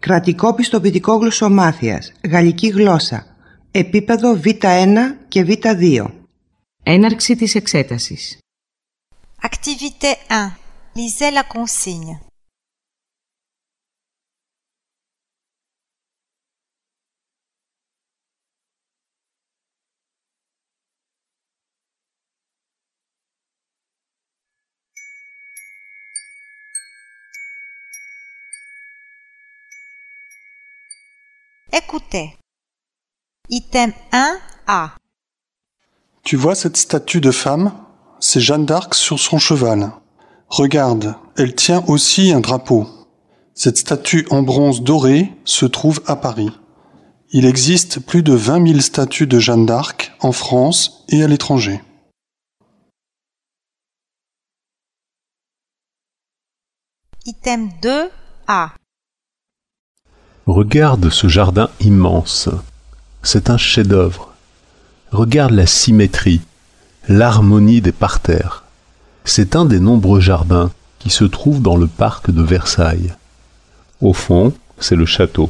Κρατικό πιστοποιητικό γλωσσομάθειας, γαλλική γλώσσα, επίπεδο Β1 και Β2. Έναρξη της εξέτασης. Activité 1. Lisez la consigne. Écoutez. Item 1A. Tu vois cette statue de femme? C'est Jeanne d'Arc sur son cheval. Regarde, elle tient aussi un drapeau. Cette statue en bronze doré se trouve à Paris. Il existe plus de 20 000 statues de Jeanne d'Arc en France et à l'étranger. Item 2A. Regarde ce jardin immense. C'est un chef-d'œuvre. Regarde la symétrie, l'harmonie des parterres. C'est un des nombreux jardins qui se trouvent dans le parc de Versailles. Au fond, c'est le château.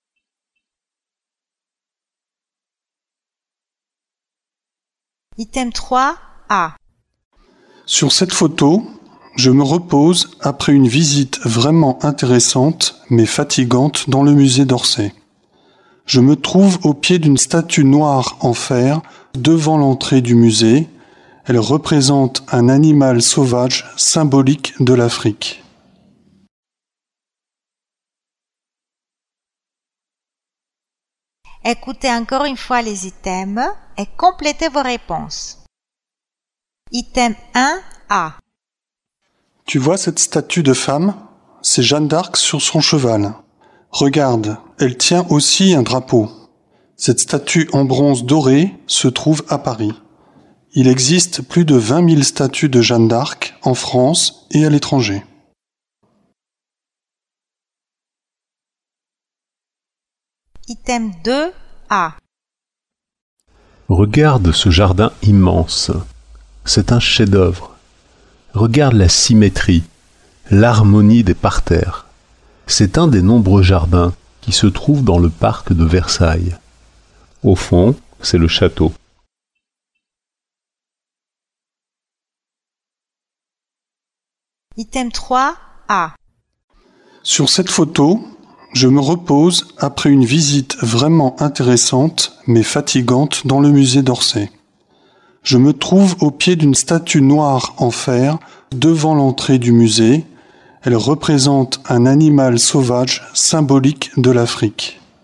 Item 3A. Sur cette photo, je me repose après une visite vraiment intéressante mais fatigante dans le musée d'Orsay. Je me trouve au pied d'une statue noire en fer devant l'entrée du musée. Elle représente un animal sauvage symbolique de l'Afrique. Écoutez encore une fois les items et complétez vos réponses. Item 1A. Tu vois cette statue de femme? C'est Jeanne d'Arc sur son cheval. Regarde, elle tient aussi un drapeau. Cette statue en bronze doré se trouve à Paris. Il existe plus de 20 000 statues de Jeanne d'Arc en France et à l'étranger. Item 2A. Regarde ce jardin immense. C'est un chef-d'œuvre. Regarde la symétrie, l'harmonie des parterres. C'est un des nombreux jardins qui se trouvent dans le parc de Versailles. Au fond, c'est le château. Item 3A. Sur cette photo, je me repose après une visite vraiment intéressante mais fatigante dans le musée d'Orsay. Je me trouve au pied d'une statue noire en fer devant l'entrée du musée. Elle représente un animal sauvage symbolique de l'Afrique.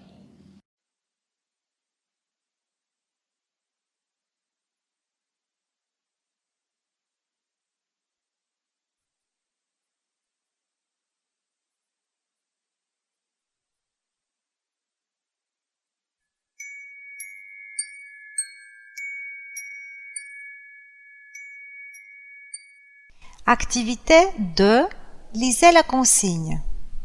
Activité 2. Lisez la consigne.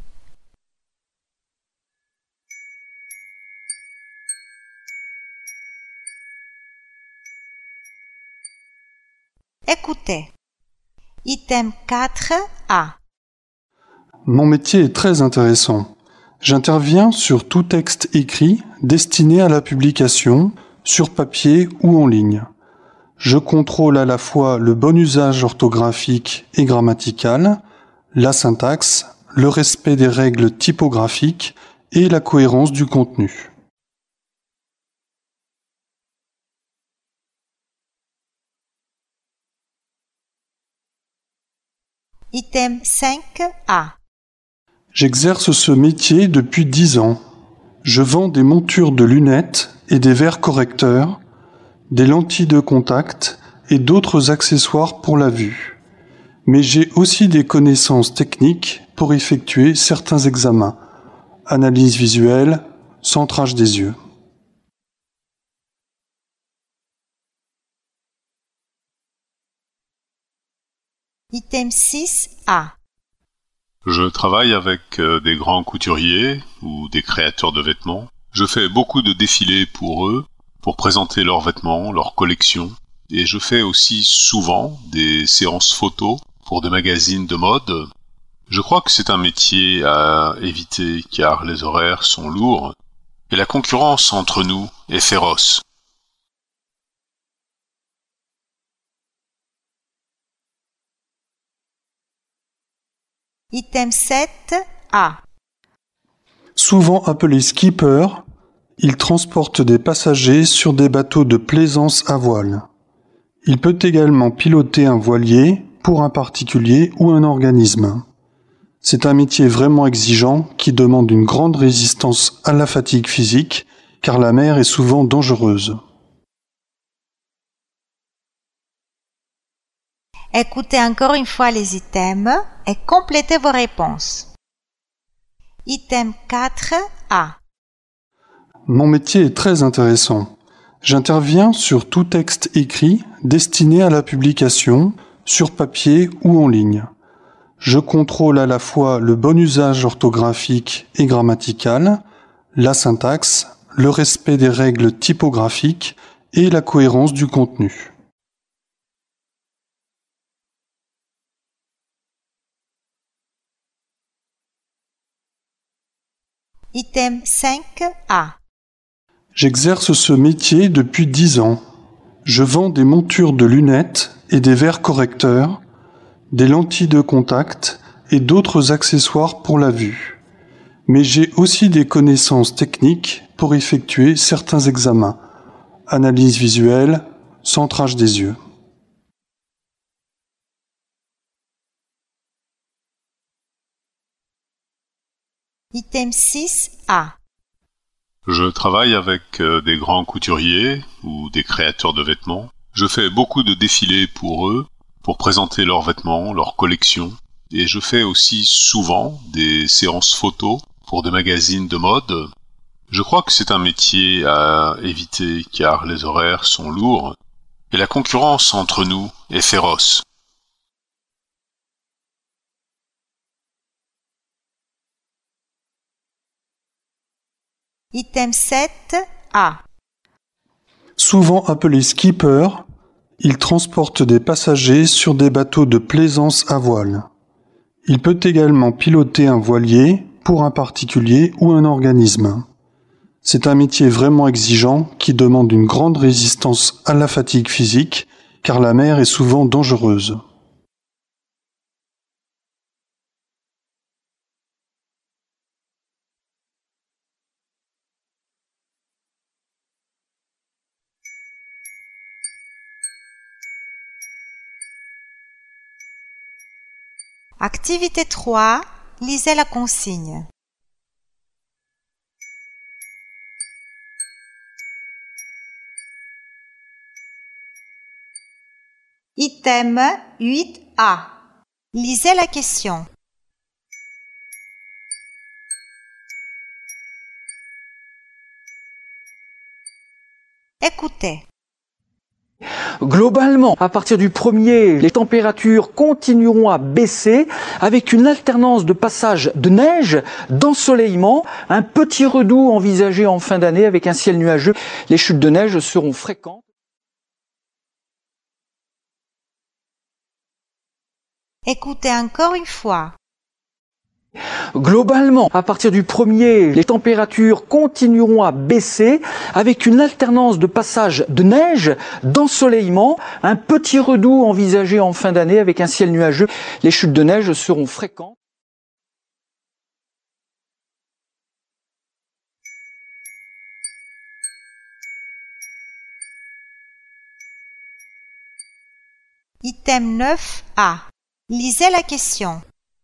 Écoutez. Item 4A. Mon métier est très intéressant. J'interviens sur tout texte écrit destiné à la publication, sur papier ou en ligne. Je contrôle à la fois le bon usage orthographique et grammatical, la syntaxe, le respect des règles typographiques et la cohérence du contenu. Item 5A. J'exerce ce métier depuis 10 ans. Je vends des montures de lunettes et des verres correcteurs, des lentilles de contact et d'autres accessoires pour la vue. Mais j'ai aussi des connaissances techniques pour effectuer certains examens. Analyse visuelle, centrage des yeux. Item 6A. Je travaille avec des grands couturiers ou des créateurs de vêtements. Je fais beaucoup de défilés pour eux, pour présenter leurs vêtements, leurs collections. Et je fais aussi souvent des séances photos pour des magazines de mode Je crois que c'est un métier à éviter car les horaires sont lourds et la concurrence entre nous est féroce. Item 7A. Souvent appelé skipper, il transporte des passagers sur des bateaux de plaisance à voile. Il peut également piloter un voilier pour un particulier ou un organisme. C'est un métier vraiment exigeant qui demande une grande résistance à la fatigue physique car la mer est souvent dangereuse. Écoutez encore une fois les items et complétez vos réponses. Item 4A. Mon métier est très intéressant. J'interviens sur tout texte écrit destiné à la publication, sur papier ou en ligne. Je contrôle à la fois le bon usage orthographique et grammatical, la syntaxe, le respect des règles typographiques et la cohérence du contenu. Item 5A. J'exerce ce métier depuis 10 ans. Je vends des montures de lunettes et des verres correcteurs, des lentilles de contact et d'autres accessoires pour la vue. Mais j'ai aussi des connaissances techniques pour effectuer certains examens. Analyse visuelle, centrage des yeux. Item 6A. Je travaille avec des grands couturiers ou des créateurs de vêtements. Je fais beaucoup de défilés pour eux, pour présenter leurs vêtements, leurs collections. Et je fais aussi souvent des séances photos pour des magazines de mode. Je crois que c'est un métier à éviter car les horaires sont lourds et la concurrence entre nous est féroce. Item 7A. Souvent appelé skipper, il transporte des passagers sur des bateaux de plaisance à voile. Il peut également piloter un voilier pour un particulier ou un organisme. C'est un métier vraiment exigeant qui demande une grande résistance à la fatigue physique car la mer est souvent dangereuse. Activité 3. Lisez la consigne. Item 8A. Lisez la question. Écoutez. Globalement, à partir du 1er, les températures continueront à baisser avec une alternance de passage de neige, d'ensoleillement, un petit redout envisagé en fin d'année avec un ciel nuageux. Les chutes de neige seront fréquentes. Écoutez encore une fois. Globalement, à partir du 1er, les températures continueront à baisser avec une alternance de passage de neige, d'ensoleillement, un petit redout envisagé en fin d'année avec un ciel nuageux. Les chutes de neige seront fréquentes. Item 9A. Lisez la question.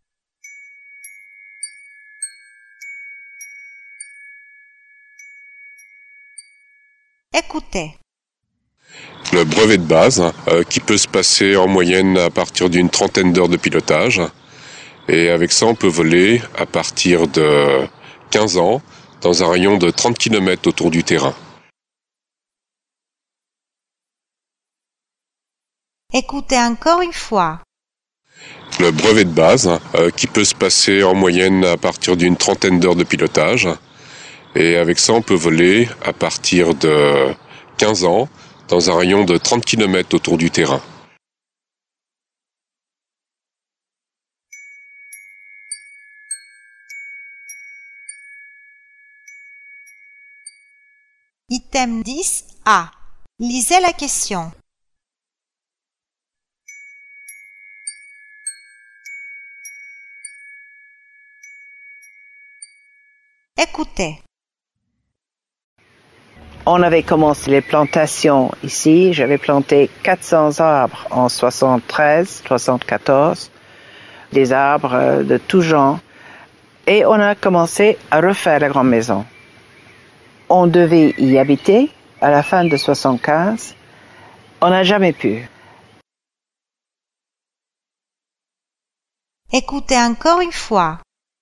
Écoutez. Le brevet de base, qui peut se passer en moyenne à partir d'une trentaine d'heures de pilotage. Et avec ça, on peut voler à partir de 15 ans dans un rayon de 30 km autour du terrain. Écoutez encore une fois. Le brevet de base, qui peut se passer en moyenne à partir d'une trentaine d'heures de pilotage. Et avec ça, on peut voler à partir de 15 ans dans un rayon de 30 km autour du terrain. Item 10A. Lisez la question. Écoutez. On avait commencé les plantations ici. J'avais planté 400 arbres en 73-74, des arbres de tout genre. Et on a commencé à refaire la grande maison. On devait y habiter à la fin de 75. On n'a jamais pu. Écoutez encore une fois.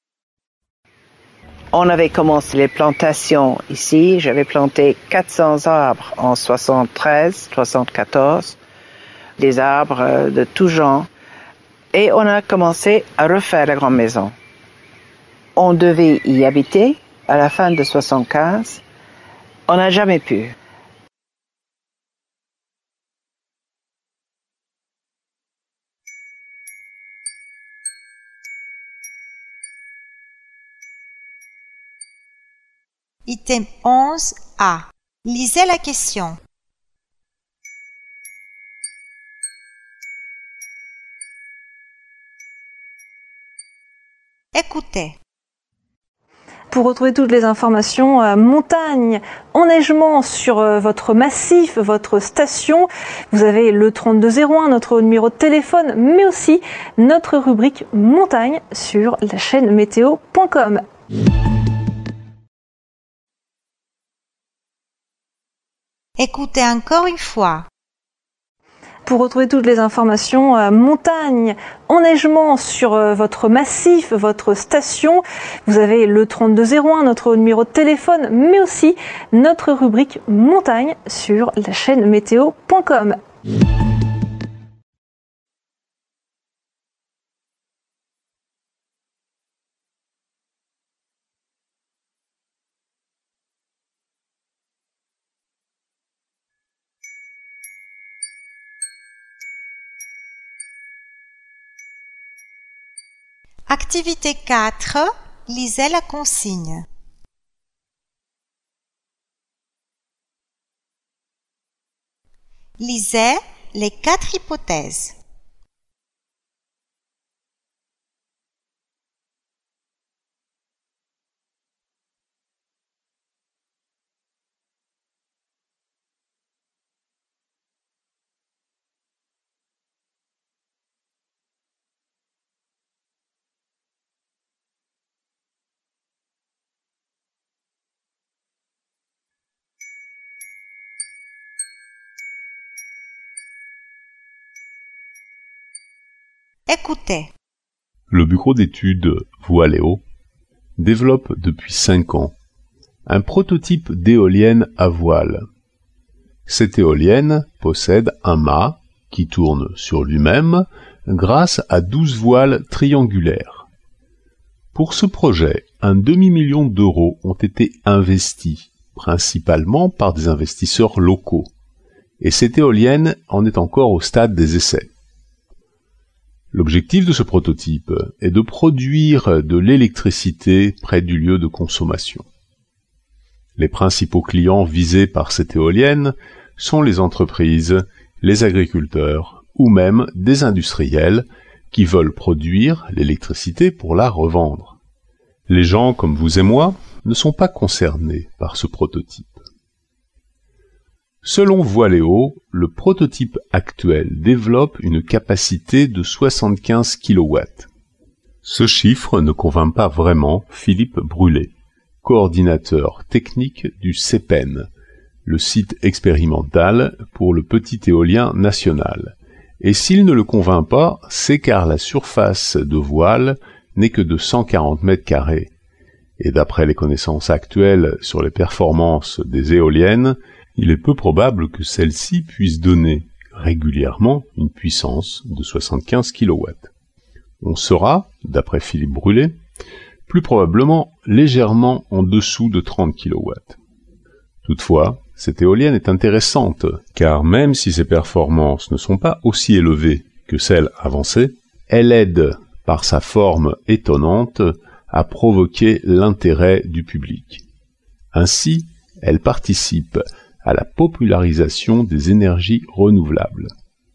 On avait commencé les plantations ici. J'avais planté 400 arbres en 73-74, des arbres de tout genre. Et on a commencé à refaire la grande maison. On devait y habiter à la fin de 75. On n'a jamais pu. Item 11A. Lisez la question. Écoutez. Pour retrouver toutes les informations montagne, enneigement sur votre massif, votre station, vous avez le 3201, notre numéro de téléphone, mais aussi notre rubrique montagne sur la chaîne météo.com. Écoutez encore une fois. Pour retrouver toutes les informations montagne, enneigement sur votre massif, votre station, vous avez le 3201, notre numéro de téléphone, mais aussi notre rubrique montagne sur la chaîne météo.com. Activité 4. Lisez la consigne. Lisez les 4 hypothèses. Écoutez. Le bureau d'études Voiléo développe depuis 5 ans un prototype d'éolienne à voile. Cette éolienne possède un mât qui tourne sur lui-même grâce à 12 voiles triangulaires. Pour ce projet, un demi-million d'euros ont été investis, principalement par des investisseurs locaux, et cette éolienne en est encore au stade des essais. L'objectif de ce prototype est de produire de l'électricité près du lieu de consommation. Les principaux clients visés par cette éolienne sont les entreprises, les agriculteurs ou même des industriels qui veulent produire l'électricité pour la revendre. Les gens comme vous et moi ne sont pas concernés par ce prototype. Selon Voiléo, le prototype actuel développe une capacité de 75 kW. Ce chiffre ne convainc pas vraiment Philippe Brûlé, coordinateur technique du CEPEN, le site expérimental pour le petit éolien national. Et s'il ne le convainc pas, c'est car la surface de voile n'est que de 140 mètres carrés. Et d'après les connaissances actuelles sur les performances des éoliennes, il est peu probable que celle-ci puisse donner régulièrement une puissance de 75 kW. On sera, d'après Philippe Brûlé, plus probablement légèrement en dessous de 30 kW. Toutefois, cette éolienne est intéressante, car même si ses performances ne sont pas aussi élevées que celles avancées, elle aide, par sa forme étonnante, à provoquer l'intérêt du public. Ainsi, elle participe à la popularisation des énergies renouvelables.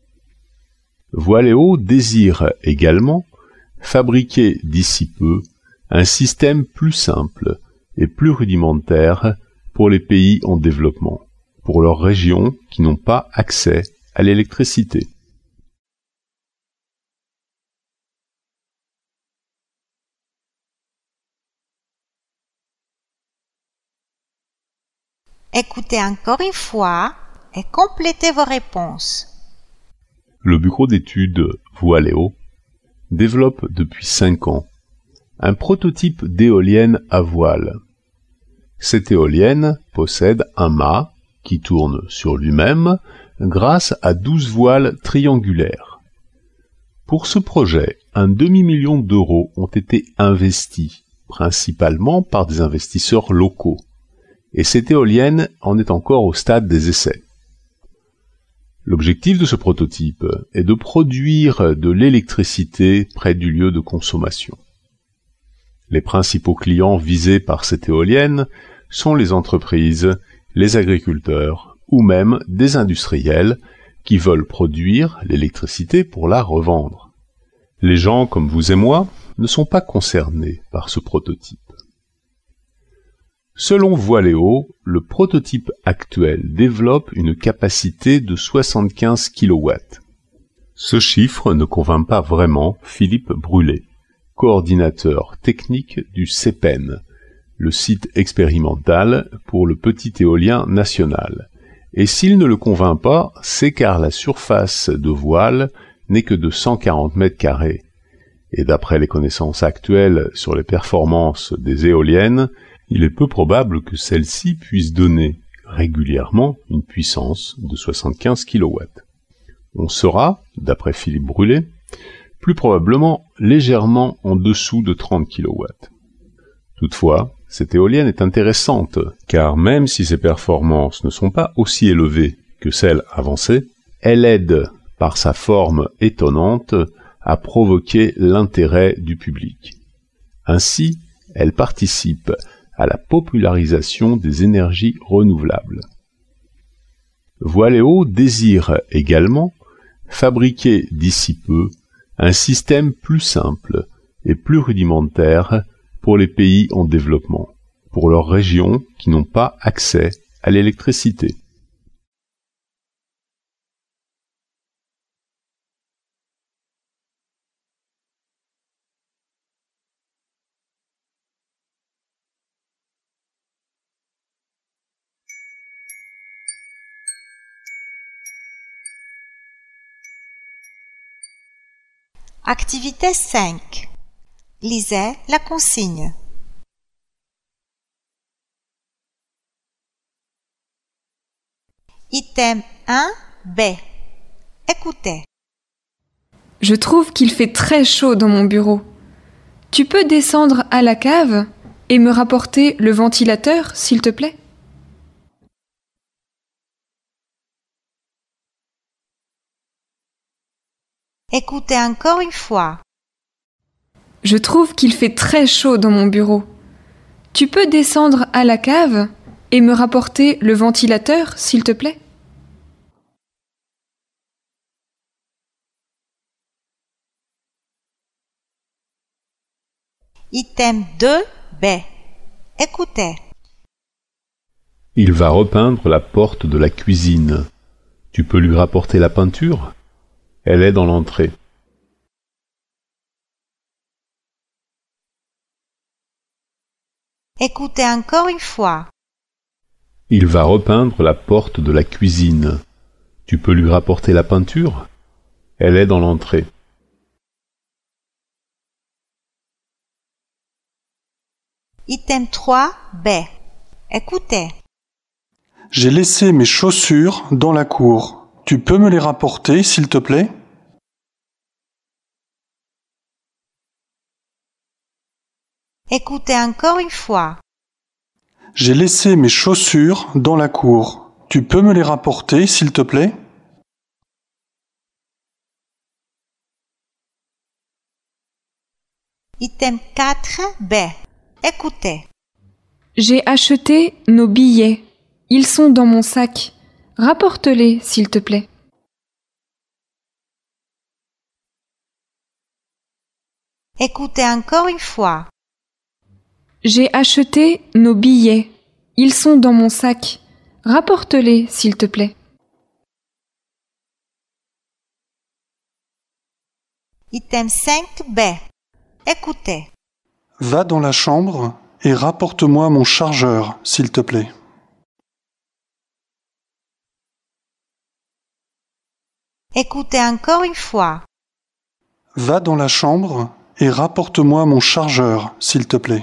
Voiléo désire également fabriquer d'ici peu un système plus simple et plus rudimentaire pour les pays en développement, pour leurs régions qui n'ont pas accès à l'électricité. Écoutez encore une fois et complétez vos réponses. Le bureau d'études Voiléo développe depuis 5 ans un prototype d'éolienne à voile. Cette éolienne possède un mât qui tourne sur lui-même grâce à 12 voiles triangulaires. Pour ce projet, un demi-million d'euros ont été investis, principalement par des investisseurs locaux, et cette éolienne en est encore au stade des essais. L'objectif de ce prototype est de produire de l'électricité près du lieu de consommation. Les principaux clients visés par cette éolienne sont les entreprises, les agriculteurs ou même des industriels qui veulent produire l'électricité pour la revendre. Les gens comme vous et moi ne sont pas concernés par ce prototype. Selon Voiléo, le prototype actuel développe une capacité de 75 kW. Ce chiffre ne convainc pas vraiment Philippe Brûlé, coordinateur technique du CEPEN, le site expérimental pour le petit éolien national. Et s'il ne le convainc pas, c'est car la surface de voile n'est que de 140 mètres carrés. Et d'après les connaissances actuelles sur les performances des éoliennes, il est peu probable que celle-ci puisse donner régulièrement une puissance de 75 kW. On sera, d'après Philippe Brûlé, plus probablement légèrement en dessous de 30 kW. Toutefois, cette éolienne est intéressante, car même si ses performances ne sont pas aussi élevées que celles avancées, elle aide, par sa forme étonnante, à provoquer l'intérêt du public. Ainsi, elle participe à la popularisation des énergies renouvelables. Voiléo désire également fabriquer d'ici peu un système plus simple et plus rudimentaire pour les pays en développement, pour leurs régions qui n'ont pas accès à l'électricité. Activité 5. Lisez la consigne. Item 1B. Écoutez. Je trouve qu'il fait très chaud dans mon bureau. Tu peux descendre à la cave et me rapporter le ventilateur, s'il te plaît ? Écoutez encore une fois. Je trouve qu'il fait très chaud dans mon bureau. Tu peux descendre à la cave et me rapporter le ventilateur, s'il te plaît ? Item 2B. Écoutez. Il va repeindre la porte de la cuisine. Tu peux lui rapporter la peinture ? Elle est dans l'entrée. Écoutez encore une fois. Il va repeindre la porte de la cuisine. Tu peux lui rapporter la peinture ? Elle est dans l'entrée. Item 3B. Écoutez. J'ai laissé mes chaussures dans la cour. Tu peux me les rapporter, s'il te plaît ? Écoutez encore une fois. J'ai laissé mes chaussures dans la cour. Tu peux me les rapporter, s'il te plaît ? Item 4B. Écoutez. J'ai acheté nos billets. Ils sont dans mon sac. Rapporte-les, s'il te plaît. Écoutez encore une fois. J'ai acheté nos billets. Ils sont dans mon sac. Rapporte-les, s'il te plaît. Item 5B. Écoutez. Va dans la chambre et rapporte-moi mon chargeur, s'il te plaît. Écoutez encore une fois. Va dans la chambre et rapporte-moi mon chargeur, s'il te plaît.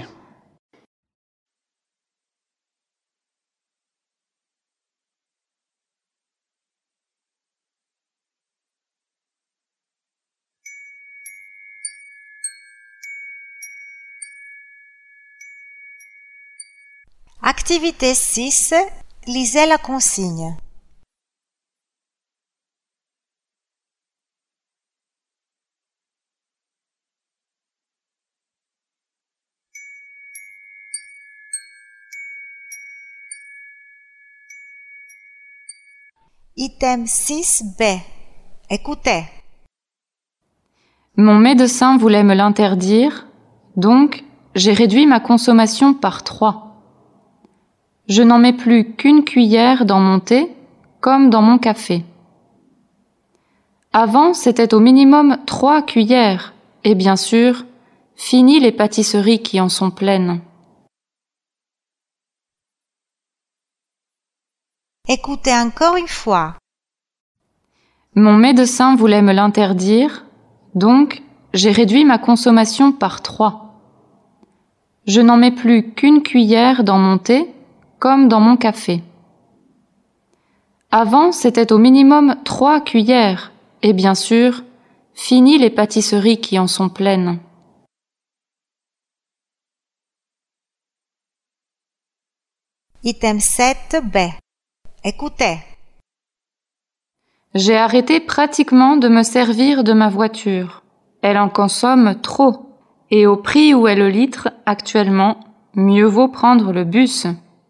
Activité 6. Lisez la consigne. Item 6B. Écoutez. Mon médecin voulait me l'interdire, donc j'ai réduit ma consommation par 3. Je n'en mets plus qu'une cuillère dans mon thé, comme dans mon café. Avant, c'était au minimum 3 cuillères, et bien sûr, fini les pâtisseries qui en sont pleines. Écoutez encore une fois. Mon médecin voulait me l'interdire, donc j'ai réduit ma consommation par 3. Je n'en mets plus qu'une cuillère dans mon thé, comme dans mon café. Avant, c'était au minimum 3 cuillères, et bien sûr, fini les pâtisseries qui en sont pleines. Item 7B. Écoutez. J'ai arrêté pratiquement de me servir de ma voiture. Elle en consomme trop. Et au prix où est le litre actuellement, mieux vaut prendre le bus.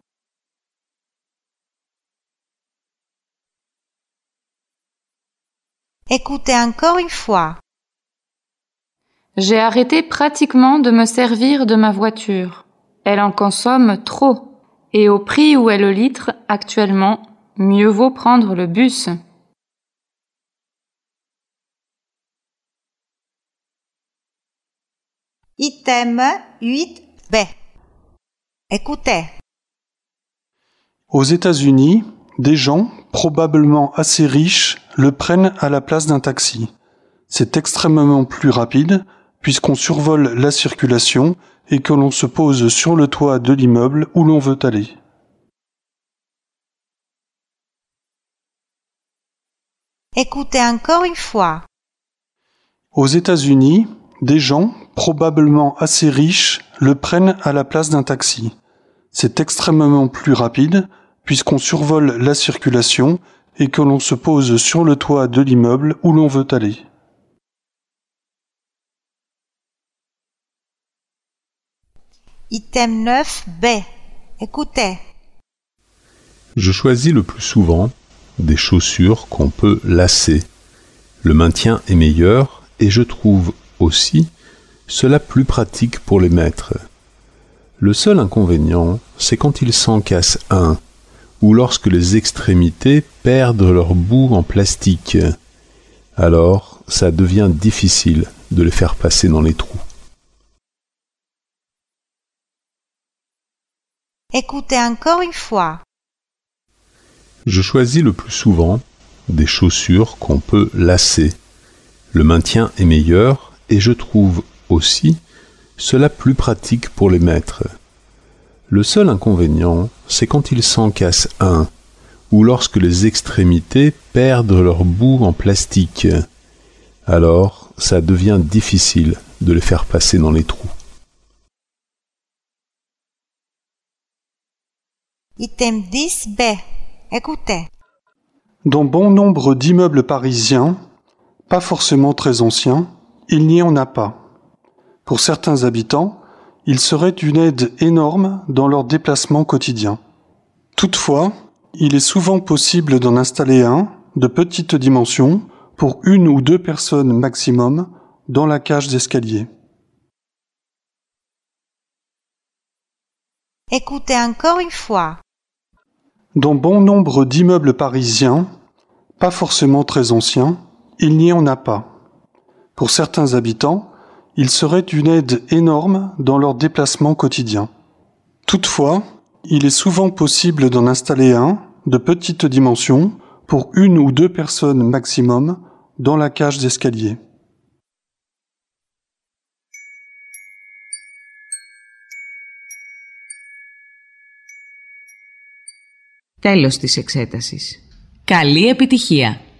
Écoutez encore une fois. J'ai arrêté pratiquement de me servir de ma voiture. Elle en consomme trop. Et au prix où est le litre actuellement, mieux vaut prendre le bus. Item 8B. Écoutez. Aux États-Unis, des gens, probablement assez riches, le prennent à la place d'un taxi. C'est extrêmement plus rapide, puisqu'on survole la circulation et que l'on se pose sur le toit de l'immeuble où l'on veut aller. Écoutez encore une fois. Aux États-Unis, des gens, probablement assez riches, le prennent à la place d'un taxi. C'est extrêmement plus rapide, puisqu'on survole la circulation et que l'on se pose sur le toit de l'immeuble où l'on veut aller. Item 9B. Écoutez. Je choisis le plus souvent des chaussures qu'on peut lasser. Le maintien est meilleur et je trouve aussi cela plus pratique pour les mettre. Le seul inconvénient, c'est quand il s'en casse un, ou lorsque les extrémités perdent leur bout en plastique. Alors, ça devient difficile de les faire passer dans les trous. Écoutez encore une fois. Je choisis le plus souvent des chaussures qu'on peut lasser. Le maintien est meilleur et je trouve aussi cela plus pratique pour les mettre. Le seul inconvénient, c'est quand il s'en casse un, ou lorsque les extrémités perdent leur bout en plastique. Alors, ça devient difficile de les faire passer dans les trous. Item 10B. Écoutez. Dans bon nombre d'immeubles parisiens, pas forcément très anciens, il n'y en a pas. Pour certains habitants, il serait une aide énorme dans leur déplacement quotidien. Toutefois, Il est souvent possible d'en installer un, de petite dimension, pour 1 ou 2 personnes maximum, dans la cage d'escalier. Écoutez encore une fois. Dans bon nombre d'immeubles parisiens, pas forcément très anciens, il n'y en a pas. Pour certains habitants, il serait une aide énorme dans leur déplacement quotidien. Toutefois, il est souvent possible d'en installer un, de petite dimension, pour 1 ou 2 personnes maximum, dans la cage d'escalier. Τέλος της εξέτασης. Καλή επιτυχία!